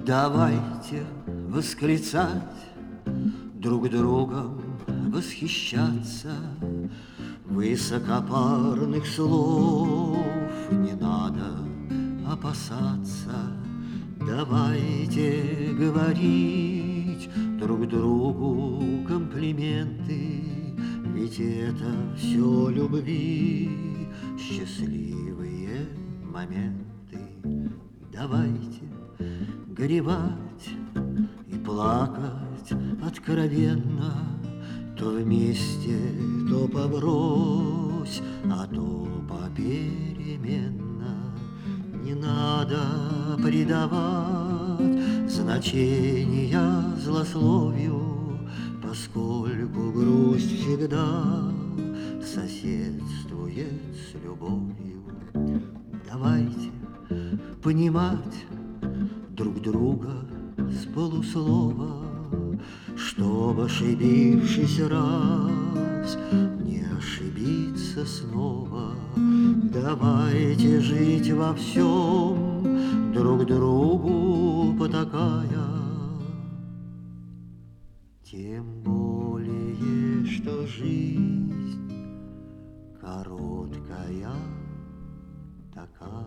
Давайте восклицать, друг другом восхищаться. Высокопарных слов не надо опасаться. Давайте говорить друг другу комплименты, ведь это все любви счастливые моменты. Давайте горевать и плакать откровенно, то вместе, то поврось, а то попеременно. Не надо придавать значения злословию, поскольку грусть всегда соседствует с любовью. Давайте понимать друг друга с полуслова, чтоб, ошибившись раз, не ошибиться снова. Давайте жить во всем, друг другу потакая, тем более, что жизнь короткая такая.